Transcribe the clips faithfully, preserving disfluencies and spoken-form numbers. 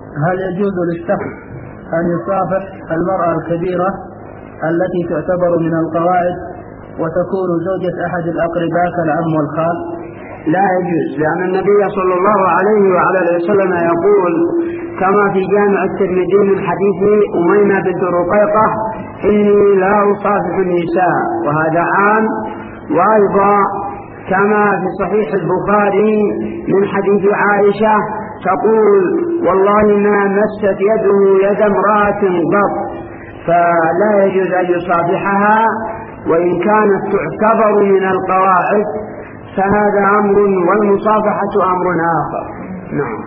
هل يجوز للشخص أن يصافح المرأة الكبيرة التي تعتبر من القواعد وتكون زوجة أحد الأقرباء كالعم والخال؟ لا يجوز، لأن النبي صلى الله عليه وعلى آله وسلم يقول كما في جامع الترمذي من حديث أميمة بنت رقيقة: إني لا أصافح النساء، وهذا عام. وأيضا كما في صحيح البخاري من حديث عائشة تقول: والله ما مست يده يد امرأة قط، فلا يجوز أن يصافحها، وإن كانت تعتبر من القواعد فهذا أمر والمصافحة أمر آخر. نعم.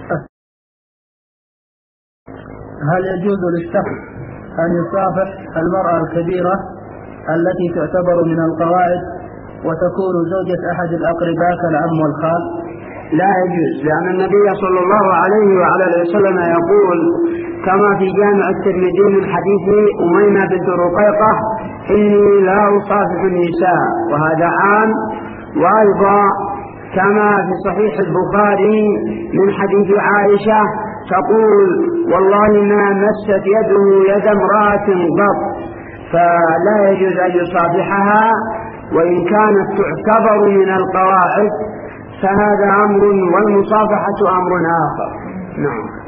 هل يجوز للشخص أن يصافح المرأة الكبيرة التي تعتبر من القواعد وتكون زوجة أحد الأقرباء كالعم والخال؟ لا يجوز، لأن النبي صلى الله عليه وعلى آله وسلم يقول كما في جامع الترمذي من حديث أميمة بنت رقيقة: إني لا أصافح النساء، وهذا عام. وأيضا كما في صحيح البخاري من حديث عائشة تقول: والله ما مست يده يد امرأة قط، فلا يجوز أن يصافحها، وإن كانت تعتبر من القواعد فهذا أمر والمصافحة أمر آخر. نعم.